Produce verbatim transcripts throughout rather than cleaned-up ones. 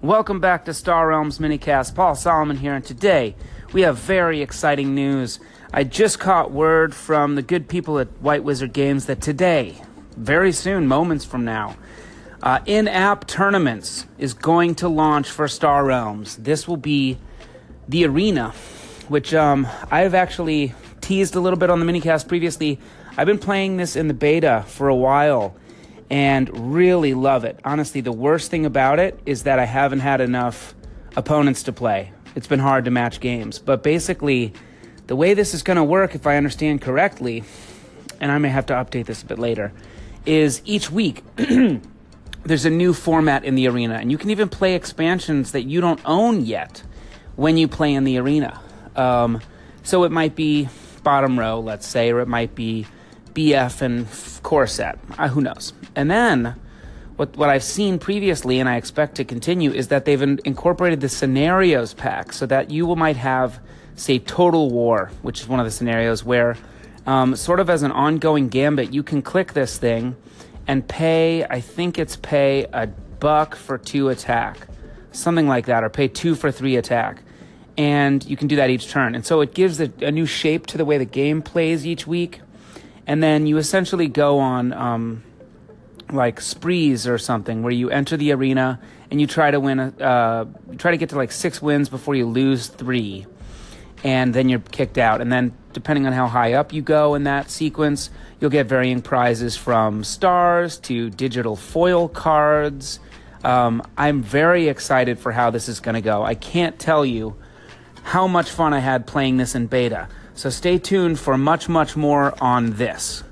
Welcome back to Star Realms Minicast. Paul Solomon here, and today we have very exciting news. I just caught word from the good people at White Wizard Games that today, very soon, moments from now, uh, in-app tournaments is going to launch for Star Realms. This will be the Arena, which um, I've actually teased a little bit on the Minicast previously. I've been playing this in the beta for a while and really love it. Honestly, the worst thing about it is that I haven't had enough opponents to play. It's been hard to match games. But basically, the way this is going to work, if I understand correctly, and I may have to update this a bit later, is each week there's a new format in the Arena. And you can even play expansions that you don't own yet when you play in the Arena. Um, so it might be Bottom Row, let's say, or it might be B F and Core Set. Uh, who knows? And then what what I've seen previously, and I expect to continue, is that they've in, incorporated the scenarios pack so that you will, might have, say, Total War, which is one of the scenarios where, um, sort of as an ongoing gambit, you can click this thing and pay, I think it's pay a buck for two attack, something like that, or pay two for three attack. And you can do that each turn. And so it gives a, a new shape to the way the game plays each week. And then you essentially go on um, like sprees or something where you enter the arena and you try to win, a, uh, you try to get to like six wins before you lose three. And then you're kicked out. And then depending on how high up you go in that sequence, you'll get varying prizes from stars to digital foil cards. Um, I'm very excited for how this is going to go. I can't tell you how much fun I had playing this in beta. So stay tuned for much, much more on this.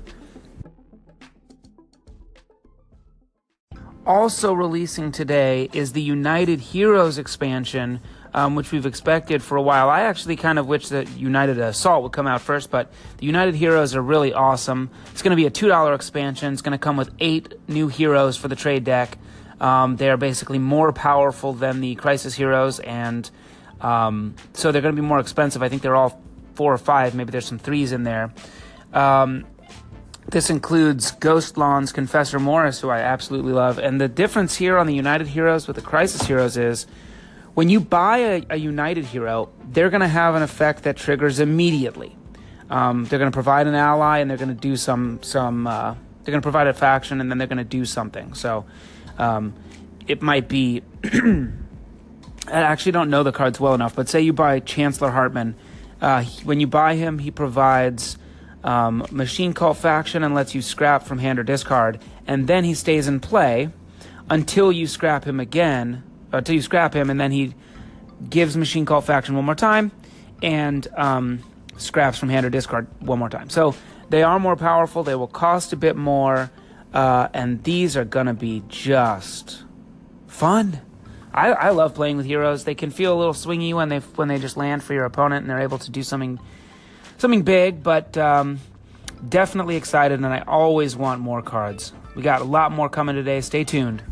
Also releasing today is the United Heroes expansion, um, which we've expected for a while. I actually kind of wish that United Assault would come out first, but the United Heroes are really awesome. It's going to be a two dollar expansion. It's going to come with eight new heroes for the trade deck. Um, they are basically more powerful than the Crisis Heroes, and um, so they're going to be more expensive. I think they're all four or five, maybe there's some threes in there. Um, this includes Ghost Lawn's Confessor Morris, who I absolutely love. And the difference here on the United Heroes with the Crisis Heroes is when you buy a, a United Hero, they're going to have an effect that triggers immediately. Um, they're going to provide an ally, and they're going to do some, some uh, they're going to provide a faction, and then they're going to do something. So um, it might be, I actually don't know the cards well enough, but say you buy Chancellor Hartman. Uh, when you buy him, he provides um, Machine Cult Faction and lets you scrap from hand or discard, and then he stays in play until you scrap him again, until you scrap him, and then he gives Machine Cult Faction one more time and um, scraps from hand or discard one more time. So they are more powerful, they will cost a bit more, uh, and these are going to be just fun. I, I love playing with heroes. They can feel a little swingy when they when they just land for your opponent and they're able to do something something big, but um, definitely excited, and I always want more cards. We got a lot more coming today. Stay tuned.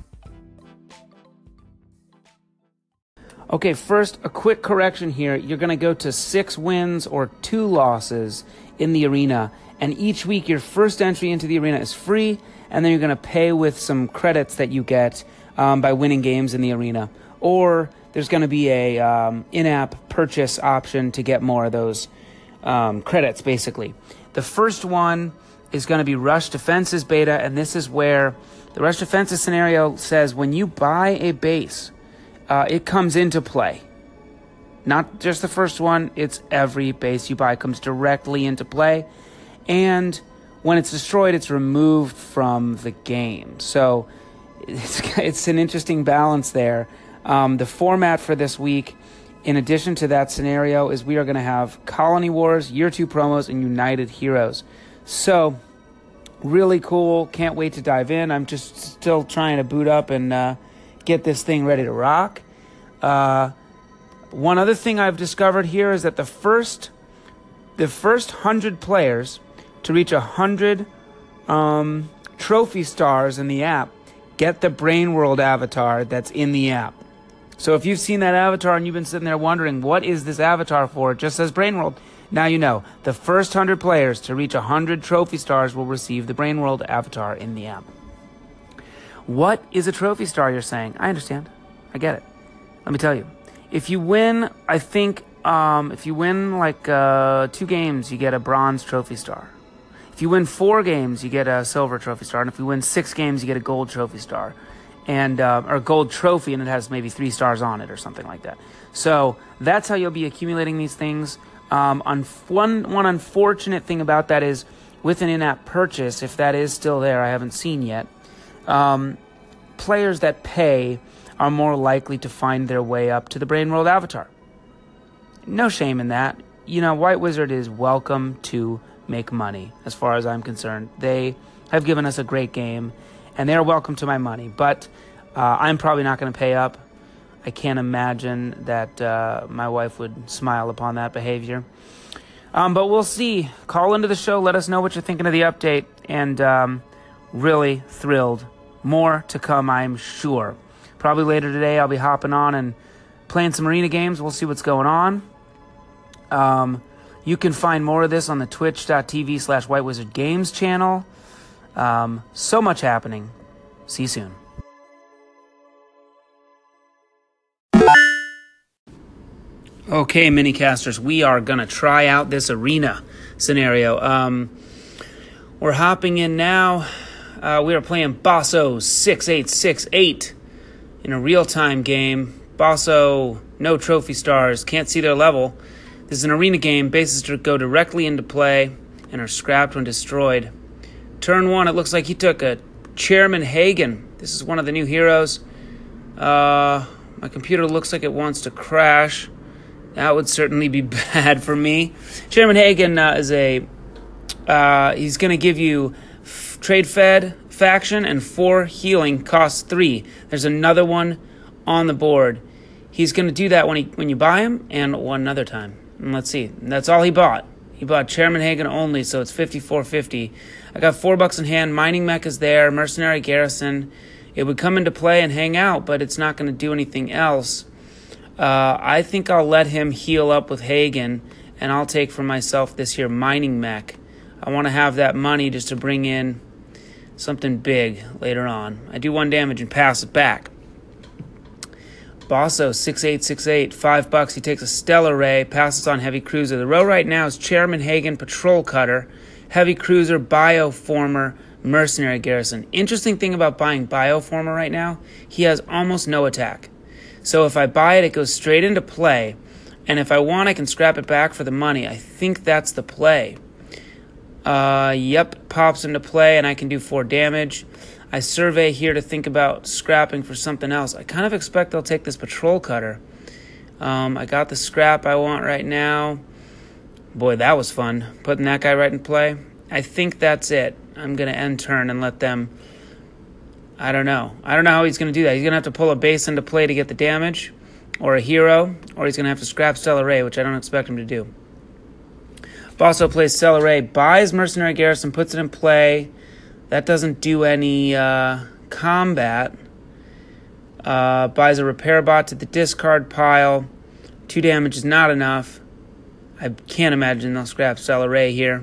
Okay, first, a quick correction here. You're going to go to six wins or two losses in the arena, and each week your first entry into the arena is free, and then you're going to pay with some credits that you get Um, by winning games in the arena. Or there's going to be a um, in-app purchase option to get more of those um, credits, basically. The first one is going to be Rush Defenses beta, and this is where the Rush Defenses scenario says when you buy a base, uh, it comes into play. Not just the first one, it's every base you buy comes directly into play. And when it's destroyed, it's removed from the game. So It's, it's an interesting balance there. Um, the format for this week, in addition to that scenario, is we are going to have Colony Wars, Year two promos, and United Heroes. So, really cool. Can't wait to dive in. I'm just still trying to boot up and uh, get this thing ready to rock. Uh, one other thing I've discovered here is that the first, the first one hundred players to reach one hundred um, trophy stars in the app get the Brain World avatar that's in the app. So if you've seen that avatar and you've been sitting there wondering, what is this avatar for? It just says Brain World. Now you know. The first one hundred players to reach one hundred trophy stars will receive the Brain World avatar in the app. What is a trophy star, you're saying? I understand. I get it. let me tell you. If you win, I think, um, if you win like uh, two games, you get a bronze trophy star. If you win four games, you get a silver trophy star. And if you win six games, you get a gold trophy star. And uh, or a gold trophy, and it has maybe three stars on it or something like that. So that's how you'll be accumulating these things. Um, un- one, one unfortunate thing about that is with an in-app purchase, if that is still there, I haven't seen yet, um, players that pay are more likely to find their way up to the Brain World avatar. No shame in that. You know, White Wizard is welcome to make money, as far as I'm concerned. They have given us a great game, and they're welcome to my money. But uh, I'm probably not going to pay up. I can't imagine that uh, my wife would smile upon that behavior. Um, but we'll see. Call into the show. Let us know what you're thinking of the update. And um, really thrilled. More to come, I'm sure. Probably later today, I'll be hopping on and playing some arena games. We'll see what's going on. Um, you can find more of this on the twitch.tv slash White Wizard Games channel. Um, so much happening. See you soon. Okay, minicasters, we are going to try out this arena scenario. Um, we're hopping in now. Uh, we are playing Bosso six eight six eight in a real-time game. Bosso, no trophy stars, can't see their level. This is an arena game. Bases go directly into play and are scrapped when destroyed. Turn one, it looks like he took a Chairman Hagen. This is one of the new heroes. Uh, my computer looks like it wants to crash. That would certainly be bad for me. Chairman Hagen uh, is a... Uh, he's going to give you f- trade fed faction and four healing, costs three. There's another one on the board. He's going to do that when he when you buy him and one other time. And let's see. That's all he bought. He bought Chairman Hagen only, so it's fifty-four fifty. I got four bucks in hand. Mining Mech is there. Mercenary Garrison. It would come into play and hang out, but it's not going to do anything else. Uh, I think I'll let him heal up with Hagen, and I'll take for myself this here Mining Mech. I want to have that money just to bring in something big later on. I do one damage and pass it back. Bosso, six eight six eight, five bucks. He takes a Stellar Ray, passes on Heavy Cruiser. The row right now is Chairman Hagen, Patrol Cutter, Heavy Cruiser, Bioformer, Mercenary Garrison. Interesting thing about buying Bioformer right now, he has almost no attack. So if I buy it, it goes straight into play. And if I want, I can scrap it back for the money. I think that's the play. Uh, yep, pops into play, and I can do four damage. I survey here to think about scrapping for something else. I kind of expect they'll take this Patrol Cutter. Um, I got the scrap I want right now. Boy, that was fun, putting that guy right in play. I think that's it. I'm going to end turn and let them... I don't know. I don't know how he's going to do that. He's going to have to pull a base into play to get the damage, or a hero, or he's going to have to scrap Stellar Ray, which I don't expect him to do. Bosso plays Stellar Ray, buys Mercenary Garrison, puts it in play. That doesn't do any uh, combat. Uh, buys a repair bot to the discard pile. Two damage is not enough. I can't imagine they'll scrap Stellar Ray here.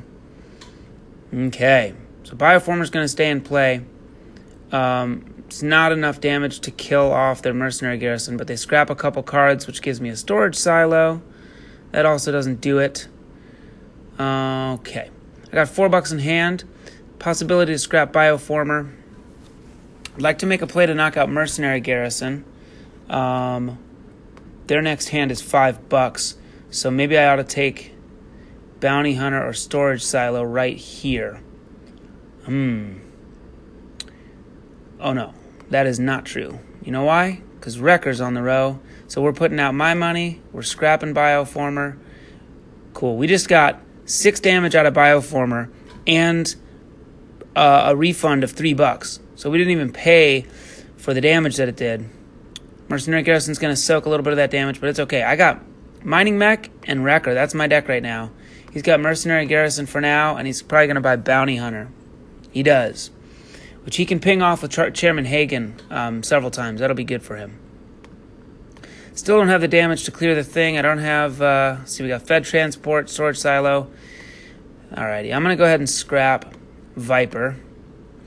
Okay. So Bioformer's going to stay in play. Um, it's not enough damage to kill off their Mercenary Garrison, but they scrap a couple cards, which gives me a storage silo. That also doesn't do it. Uh, okay. I got four bucks in hand. Possibility to scrap Bioformer. I'd like to make a play to knock out Mercenary Garrison. Um, their next hand is five bucks, so maybe I ought to take Bounty Hunter or Storage Silo right here. Hmm. Oh no, that is not true. You know why? Because Wrecker's on the row. So we're putting out my money. We're scrapping Bioformer. Cool. We just got six damage out of Bioformer and uh, a refund of three bucks. So we didn't even pay for the damage that it did. Mercenary Garrison's going to soak a little bit of that damage, but it's okay. I got Mining Mech and Wrecker. That's my deck right now. He's got Mercenary Garrison for now, and he's probably going to buy Bounty Hunter. He does. Which he can ping off with Char- Chairman Hagen um, several times. That'll be good for him. Still don't have the damage to clear the thing. I don't have... Uh, see, we got Fed Transport, Storage Silo. Alrighty, I'm going to go ahead and scrap Viper.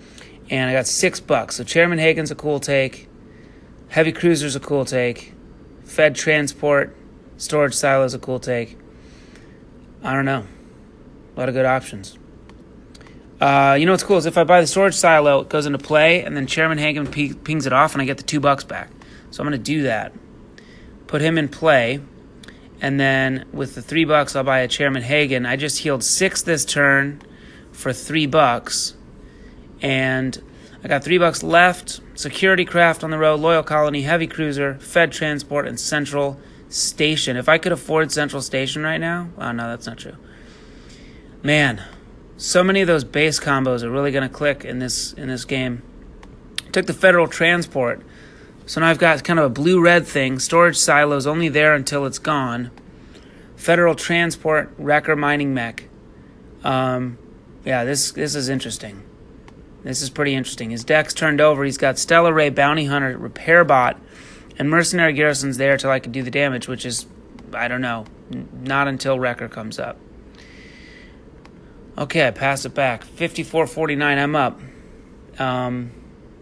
And I got six bucks. So Chairman Hagen's a cool take. Heavy Cruiser's a cool take. Fed transport, storage silo is a cool take. I don't know. A lot of good options. Uh, you know what's cool is if I buy the storage silo, it goes into play, and then Chairman Hagen p- pings it off, and I get the two bucks back. So I'm going to do that. Put him in play, and then with the three bucks, I'll buy a Chairman Hagen. I just healed six this turn for three bucks, and I got three bucks left. Security craft on the road, Loyal Colony, Heavy Cruiser, Fed Transport, and Central Station. If I could afford Central Station right now, oh no, that's not true. Man, so many of those base combos are really going to click in this in this game. Took the Federal Transport, so now I've got kind of a blue-red thing. Storage silos only there until it's gone. Federal Transport, Wrecker Mining Mech. Um, yeah, this this is interesting. This is pretty interesting. His deck's turned over. He's got Stellar Ray, Bounty Hunter, Repair Bot, and Mercenary Garrison's there till I can do the damage, which is, I don't know, n- not until Wrecker comes up. Okay, I pass it back. fifty-four forty-nine, I'm up. Um,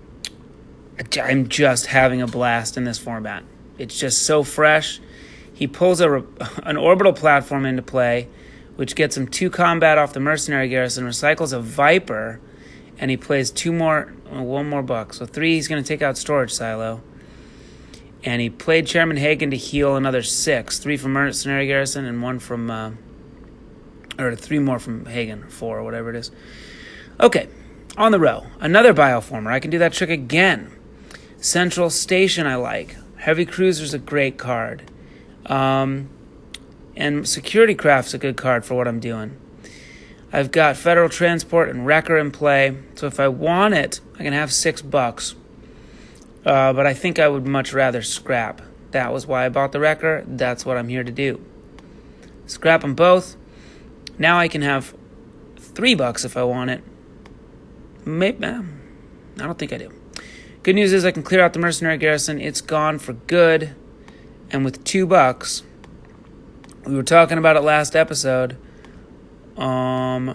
I'm just having a blast in this format. It's just so fresh. He pulls a, an orbital platform into play, which gets him two combat off the Mercenary Garrison, recycles a Viper, and he plays two more, one more buck. So three, he's going to take out Storage Silo. And he played Chairman Hagen to heal another six. Three from Mercenary Garrison and one from... Uh, or three more from Hagen, four or whatever it is. Okay, on the row. Another Bioformer. I can do that trick again. Central Station I like. Heavy Cruiser's a great card. Um, and Security Craft's a good card for what I'm doing. I've got Federal Transport and Wrecker in play. So if I want it, I can have six bucks. Uh, but I think I would much rather scrap. That was why I bought the Wrecker. That's what I'm here to do. Scrap them both. Now I can have three bucks if I want it. Maybe, I don't think I do. Good news is I can clear out the Mercenary Garrison. It's gone for good. And with two bucks, we were talking about it last episode. Um,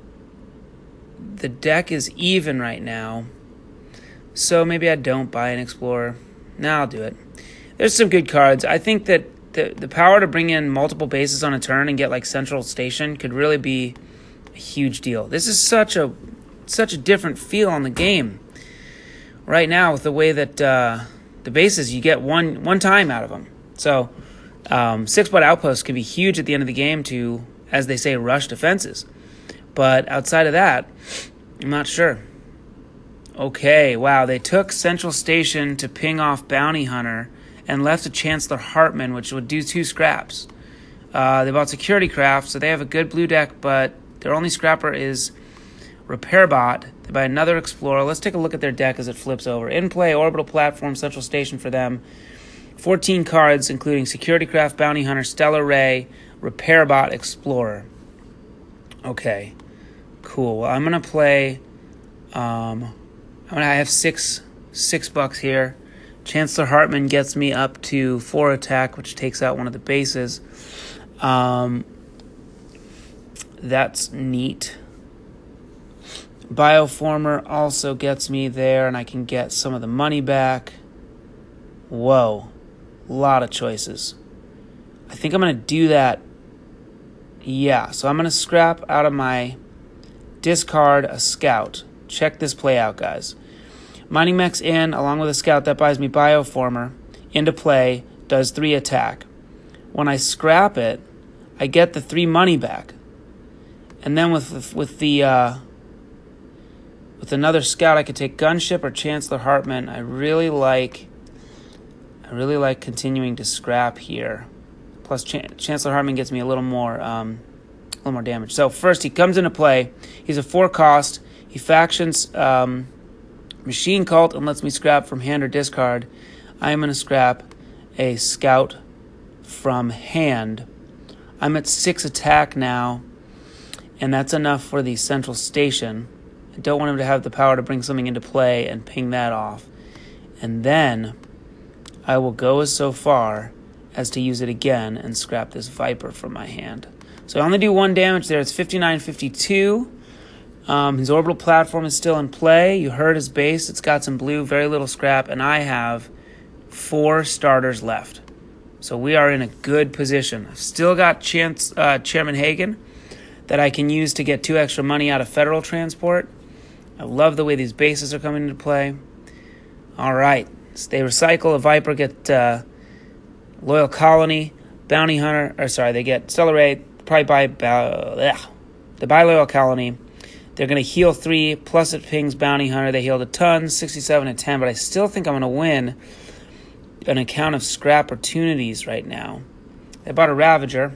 the deck is even right now. So maybe I don't buy an Explorer. Now I'll do it. There's some good cards. I think that The the power to bring in multiple bases on a turn and get like Central Station could really be a huge deal. This is such a such a different feel on the game right now with the way that uh, the bases you get one one time out of them. So um, six butt outposts can be huge at the end of the game to, as they say, rush defenses. But outside of that, I'm not sure. Okay, wow, they took Central Station to ping off Bounty Hunter and left a Chancellor Hartman, which would do two scraps. Uh, they bought Security Craft, so they have a good blue deck, but their only scrapper is Repair Bot. They buy another Explorer. Let's take a look at their deck as it flips over. In play, Orbital Platform, Central Station for them. fourteen cards, including Security Craft, Bounty Hunter, Stellar Ray, Repair Bot, Explorer. Okay, cool. Well, I'm going to play... Um, I'm gonna, I have six, six bucks here. Chancellor Hartman gets me up to four attack, which takes out one of the bases. Um, that's neat. Bioformer also gets me there, and I can get some of the money back. Whoa. A lot of choices. I think I'm going to do that. Yeah, so I'm going to scrap out of my discard a scout. Check this play out, guys. Mining Mech's in, along with a scout. That buys me Bioformer. Into play, does three attack. When I scrap it, I get the three money back. And then with with the uh, with another scout, I could take Gunship or Chancellor Hartman. I really like I really like continuing to scrap here. Plus, Ch- Chancellor Hartman gets me a little more um, a little more damage. So first, he comes into play. He's a four cost. He factions. Um, Machine Cult and lets me scrap from hand or discard. I am going to scrap a scout from hand. I'm at six attack now, and that's enough for the Central Station. I don't want him to have the power to bring something into play and ping that off. And then I will go as so far as to use it again and scrap this Viper from my hand. So I only do one damage there. It's fifty-nine fifty-two. Um, his orbital platform is still in play. You heard his base. It's got some blue, very little scrap, and I have four starters left. So we are in a good position. I've still got chance, uh, Chairman Hagan that I can use to get two extra money out of federal transport. I love the way these bases are coming into play. All right. So they recycle a Viper, get uh, Loyal Colony, Bounty Hunter, or sorry, they get Stellar Ray, probably buy, uh, they buy Loyal Colony. They're going to heal three, plus it pings Bounty Hunter. They healed a ton, sixty-seven and ten, but I still think I'm going to win an account of scrap opportunities right now. They bought a Ravager.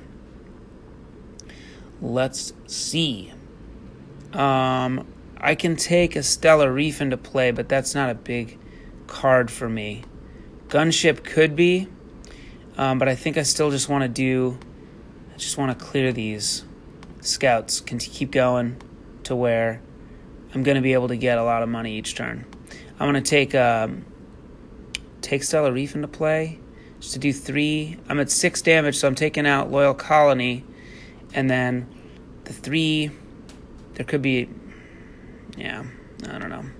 Let's see. Um, I can take a Stellar Reef into play, but that's not a big card for me. Gunship could be, um, but I think I still just want to do, I just want to clear these scouts, can keep going to where I'm going to be able to get a lot of money each turn. I'm going to take um, take Stellar Reef into play just to do three. I'm at six damage, so I'm taking out Loyal Colony, and then the three, there could be, yeah, I don't know.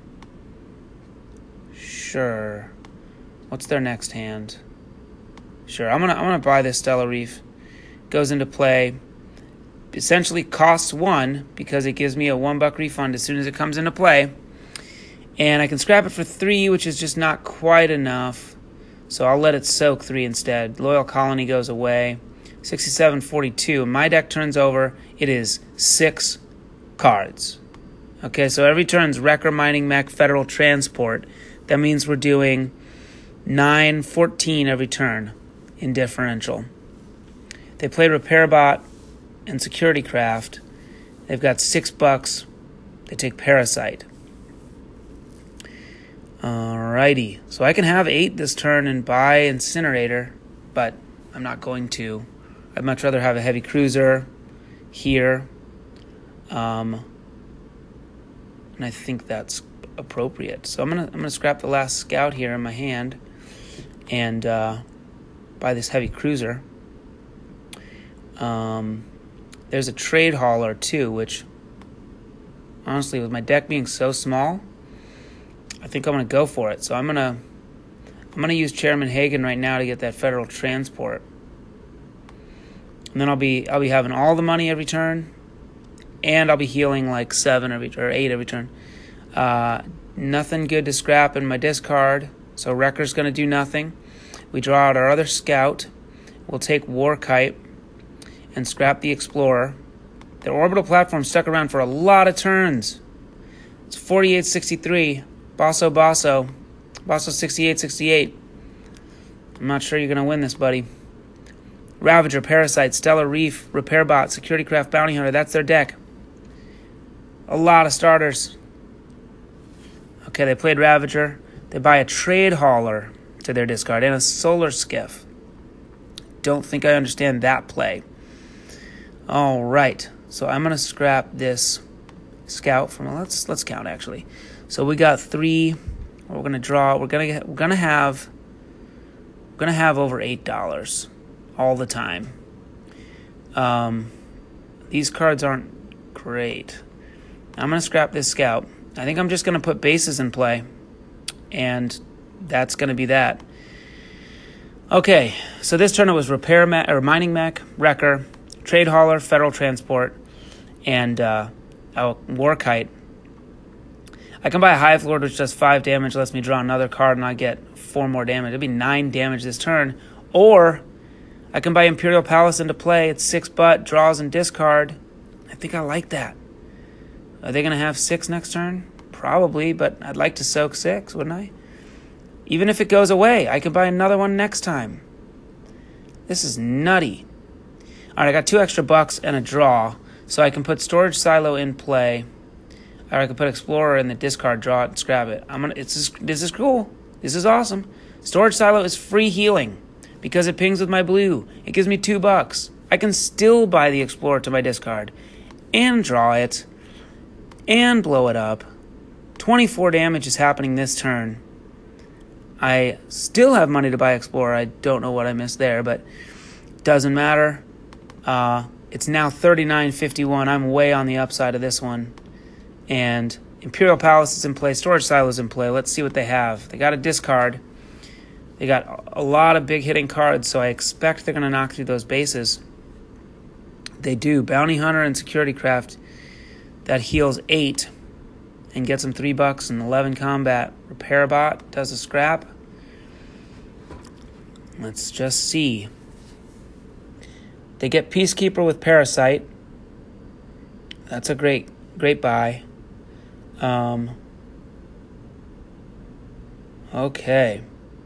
Sure. What's their next hand? Sure, I'm gonna I'm gonna buy this Stellar Reef. Goes into play. Essentially costs one because it gives me a one buck refund as soon as it comes into play. And I can scrap it for three, which is just not quite enough. So I'll let it soak three instead. Loyal Colony goes away. sixty-seven forty-two. My deck turns over. It is six cards. Okay, so every turn's Wrecker, Mining Mech, Federal Transport. That means we're doing nine fourteen every turn in differential. They played Repair Bot and Security Craft. They've got six bucks. They take Parasite. Alrighty. So I can have eight this turn and buy Incinerator, but I'm not going to. I'd much rather have a Heavy Cruiser here. Um, and I think that's appropriate. So I'm gonna I'm gonna scrap the last Scout here in my hand and uh, buy this Heavy Cruiser. Um, there's a Trade Hauler too, which honestly, with my deck being so small, I think I'm gonna go for it. So I'm gonna I'm gonna use Chairman Hagan right now to get that Federal Transport, and then I'll be I'll be having all the money every turn, and I'll be healing like seven every or eight every turn. Uh, nothing good to scrap in my discard, so Wrecker's gonna do nothing. We draw out our other Scout. We'll take Warkite and scrap the Explorer. The orbital platform stuck around for a lot of turns. It's forty-eight sixty-three. Basso Basso. Basso sixty-eight sixty-eight. I'm not sure you're going to win this, buddy. Ravager, Parasite, Stellar Reef, Repair Bot, Security Craft, Bounty Hunter. That's their deck. A lot of starters. Okay, they played Ravager. They buy a Trade Hauler to their discard and a Solar Skiff. Don't think I understand that play. All right, so I'm gonna scrap this Scout from. Let's let's count actually. So we got three. We're gonna draw. We're gonna get, we're gonna have. We're gonna have over eight dollars all the time. Um, these cards aren't great. I'm gonna scrap this Scout. I think I'm just gonna put bases in play, and that's gonna be that. Okay, so this turn it was Repair Mech or Mining Mech, Wrecker, Trade Hauler, Federal Transport, and uh, oh, Warkite. I can buy a Hive Lord, which does five damage, lets me draw another card, and I get four more damage. It'd be nine damage this turn. Or I can buy Imperial Palace into play. It's six butt, draws and discard. I think I like that. Are they going to have six next turn? Probably, but I'd like to soak six, wouldn't I? Even if it goes away, I can buy another one next time. This is nutty. All right, I got two extra bucks and a draw, so I can put Storage Silo in play. Or I can put Explorer in the discard, draw it, and scrap it. I'm gonna. It's just, this is cool. This is awesome. Storage Silo is free healing because it pings with my blue. It gives me two bucks. I can still buy the Explorer to my discard and draw it and blow it up. twenty-four damage is happening this turn. I still have money to buy Explorer. I don't know what I missed there, but doesn't matter. Uh, it's now thirty-nine fifty-one. I'm way on the upside of this one. And Imperial Palace is in play. Storage Silo is in play. Let's see what they have. They got a discard. They got a lot of big hitting cards, so I expect they're going to knock through those bases. They do. Bounty Hunter and Security Craft, that heals eight and gets them three bucks and eleven combat. Repair Bot does a scrap. Let's just see. They get Peacekeeper with Parasite. That's a great, great buy. Um, okay.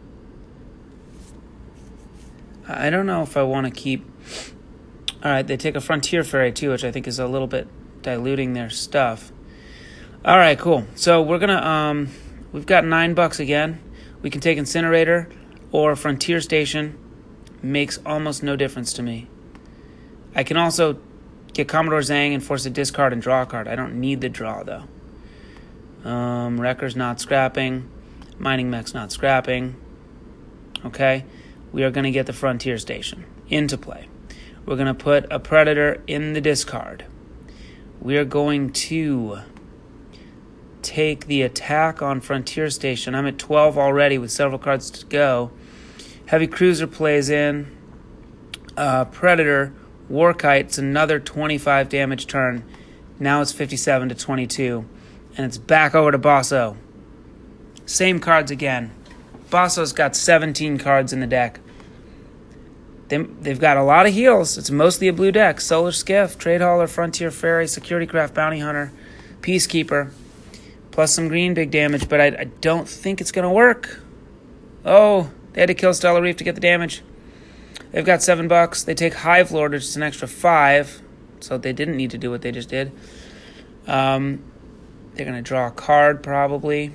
I don't know if I want to keep... All right, they take a Frontier Ferry too, which I think is a little bit diluting their stuff. All right, cool. So we're going to... um, we've got nine bucks again. We can take Incinerator or Frontier Station. Makes almost no difference to me. I can also get Commodore Zhang and force a discard and draw a card. I don't need the draw, though. Um, Wrecker's not scrapping. Mining Mech's not scrapping. Okay? We are going to get the Frontier Station into play. We're going to put a Predator in the discard. We are going to take the attack on Frontier Station. I'm at twelve already with several cards to go. Heavy Cruiser plays in. Uh, Predator, Warkite's another twenty-five damage turn. Now it's fifty-seven to twenty-two. And it's back over to Basso. Same cards again. Basso's got seventeen cards in the deck. They, they've got a lot of heals. It's mostly a blue deck. Solar Skiff, Trade Hauler, Frontier Ferry, Security Craft, Bounty Hunter, Peacekeeper, plus some green big damage, but I, I don't think it's going to work. Oh, they had to kill Stellar Reef to get the damage. They've got seven bucks. They take Hive Lord, which is an extra five, so they didn't need to do what they just did. Um, they're going to draw a card, probably.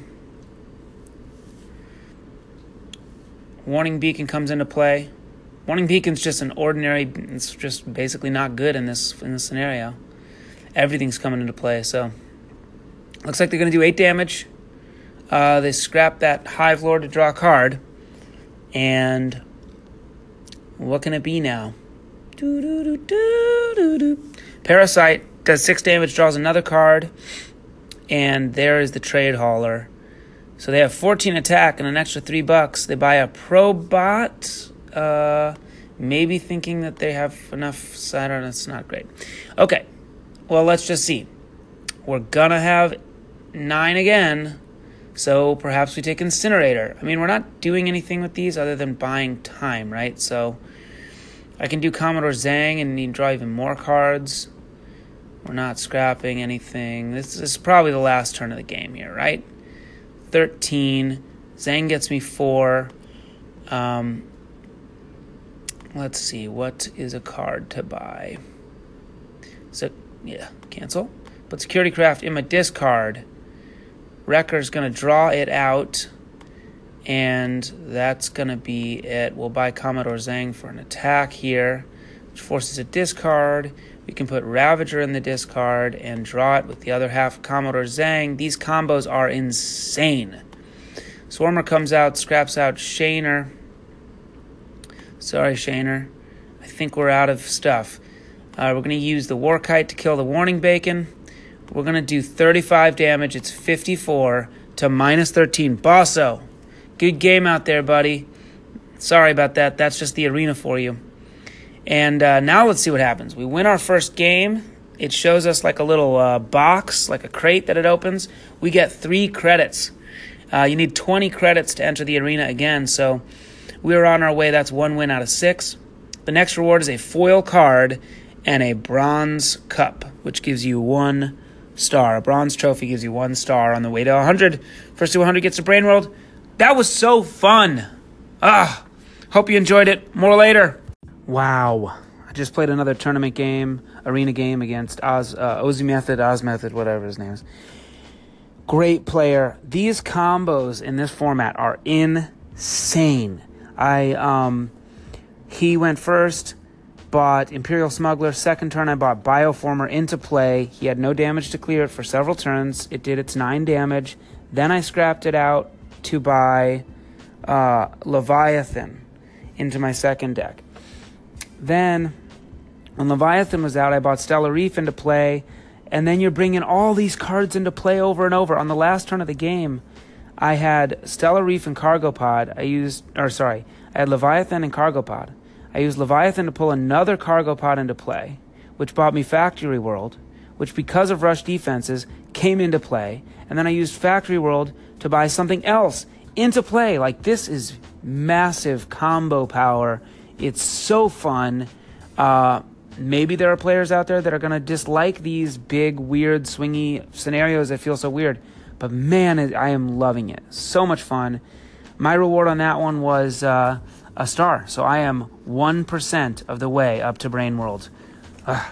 Warning Beacon comes into play. Warning Beacon's just an ordinary, it's just basically not good in this in this scenario. Everything's coming into play, so looks like they're going to do eight damage. Uh, they scrap that Hive Lord to draw a card. And what can it be now? Parasite does six damage, draws another card. And there is the Trade Hauler. So they have fourteen attack and an extra three bucks. They buy a Probot. Uh, maybe thinking that they have enough. I don't know. It's not great. Okay. Well, let's just see. We're going to have nine again. So perhaps we take Incinerator. I mean, we're not doing anything with these other than buying time, right? So I can do Commodore Zhang and need to draw even more cards. We're not scrapping anything. This, this is probably the last turn of the game here, right? thirteen. Zhang gets me four. Um, let's see. What is a card to buy? So, yeah, cancel. Put Security Craft in my discard. Wrecker's going to draw it out. And that's going to be it. We'll buy Commodore Zhang for an attack here, which forces a discard. We can put Ravager in the discard and draw it with the other half Commodore Zhang. These combos are insane. Swarmer comes out, scraps out Shaner. Sorry, Shaner. I think we're out of stuff. Uh, we're going to use the Warkite to kill the Warning Bacon. We're going to do thirty-five damage. It's fifty-four to minus thirteen. Basso, good game out there, buddy. Sorry about that. That's just the arena for you. And uh, now let's see what happens. We win our first game. It shows us like a little uh, box, like a crate that it opens. We get three credits. Uh, you need twenty credits to enter the arena again. So we're on our way. That's one win out of six. The next reward is a foil card and a bronze cup, which gives you one star. A bronze trophy gives you one star on the way to one hundred. First to one hundred gets a Brain World. That was so fun. Ah, hope you enjoyed it. More later. Wow. I just played another tournament game, arena game against Oz, uh, Ozzy Method, Oz Method, whatever his name is. Great player. These combos in this format are insane. I um, he went first, bought Imperial Smuggler. Second turn, I bought Bioformer into play. He had no damage to clear it for several turns. It did its nine damage. Then I scrapped it out to buy uh, Leviathan into my second deck. Then, when Leviathan was out, I bought Stellar Reef into play, and then you're bringing all these cards into play over and over. On the last turn of the game, I had Stellar Reef and Cargo Pod. I used, or sorry, I had Leviathan and Cargo Pod. I used Leviathan to pull another Cargo Pod into play, which bought me Factory World, which because of rush defenses came into play. And then I used Factory World to buy something else into play. Like, this is massive combo power. It's so fun. Uh, maybe there are players out there that are going to dislike these big, weird, swingy scenarios that feel so weird. But man, I am loving it. So much fun. My reward on that one was uh, a star. So I am one percent of the way up to Brain World. Ugh.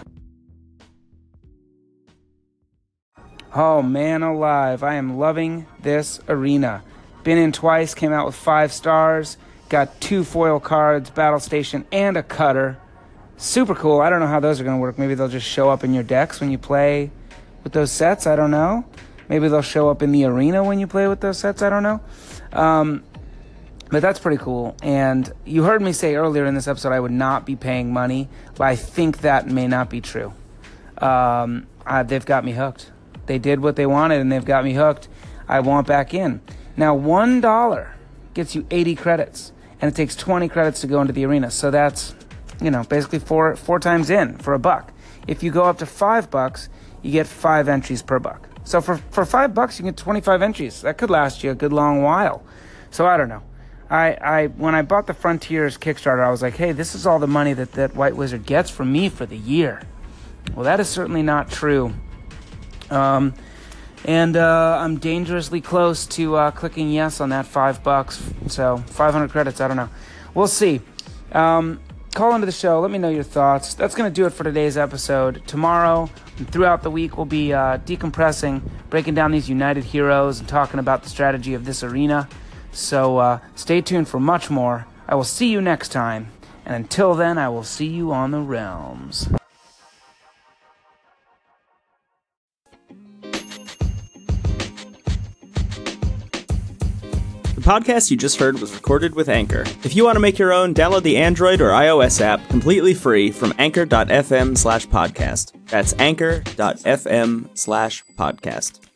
Oh man alive, I am loving this arena. Been in twice, came out with five stars, got two foil cards, Battle Station, and a cutter. Super cool. I don't know how those are going to work. Maybe they'll just show up in your decks when you play with those sets. I don't know. Maybe they'll show up in the arena when you play with those sets. I don't know. Um, but that's pretty cool. And you heard me say earlier in this episode I would not be paying money, but I think that may not be true. Um, uh, they've got me hooked. They did what they wanted, and they've got me hooked. I want back in. Now, one dollar gets you eighty credits, and it takes twenty credits to go into the arena. So that's, you know, basically four four times in for a buck. If you go up to five bucks, you get five entries per buck. So for, for five bucks, you get twenty-five entries. That could last you a good long while. So I don't know. I, I when I bought the Frontiers Kickstarter, I was like, hey, this is all the money that, that White Wizard gets from me for the year. Well, that is certainly not true. Um, and uh, I'm dangerously close to uh, clicking yes on that five bucks. So five hundred credits, I don't know. We'll see. Um, call into the show. Let me know your thoughts. That's going to do it for today's episode. Tomorrow and throughout the week, we'll be uh, decompressing, breaking down these United Heroes and talking about the strategy of this arena. So uh, stay tuned for much more. I will see you next time. And until then, I will see you on the realms. The podcast you just heard was recorded with Anchor. If you want to make your own, download the Android or iOS app completely free from anchor.fm slash podcast. That's anchor.fm slash podcast.